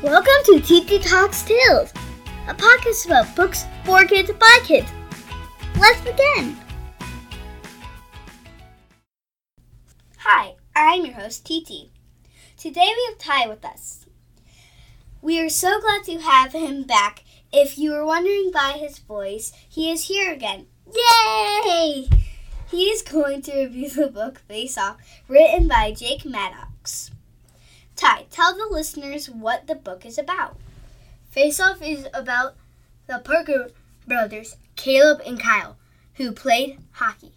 Welcome to TT Talks Tales, a podcast about books for kids by kids. Let's begin. Hi, I'm your host, TT. Today we have Ty with us. We are so glad to have him back. If you were wondering by his voice, he is here again. Yay! He is going to review the book Face Off, written by Jake Maddox. Ty, tell the listeners what the book is about. Face Off is about the Parker brothers, Caleb and Kyle, who played hockey.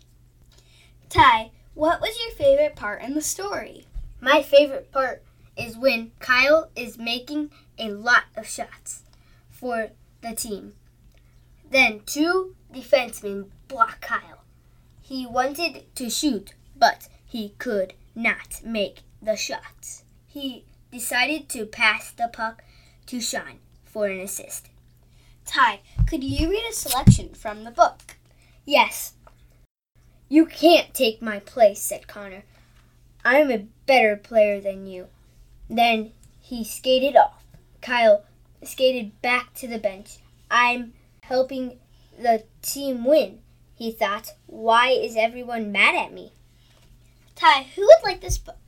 Ty, what was your favorite part in the story? My favorite part is when Kyle is making a lot of shots for the team. Then two defensemen block Kyle. He wanted to shoot, but he could not make the shots. He decided to pass the puck to Sean for an assist. Ty, could you read a selection from the book? Yes. "You can't take my place," said Connor. "I'm a better player than you." Then he skated off. Kyle skated back to the bench. "I'm helping the team win," he thought. "Why is everyone mad at me?" Ty, who would like this book?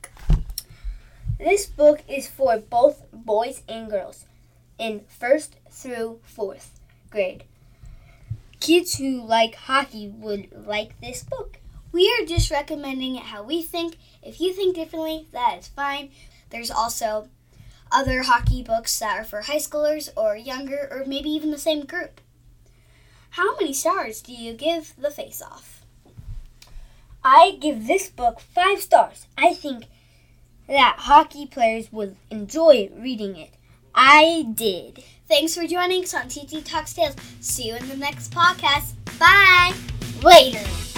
This book is for both boys and girls in 1st through 4th grade. Kids who like hockey would like this book. We are just recommending it how we think. If you think differently, that is fine. There's also other hockey books that are for high schoolers or younger or maybe even the same group. How many stars do you give the Face Off? I give this book 5 stars. I think that hockey players would enjoy reading it. I did. Thanks for joining us on TT Talks Tales. See you in the next podcast. Bye. Later.